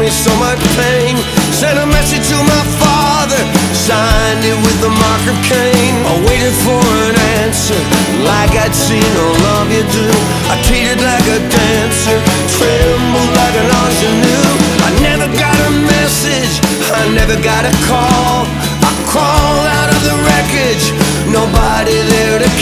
me so much pain. Sent a message to my father, signed it with the mark of Cain. I waited for an answer, like I'd seen all of you do. I treated like a dancer, trembled like an ingenue. I never got a message, I never got a call. I crawled out of the wreckage, nobody there to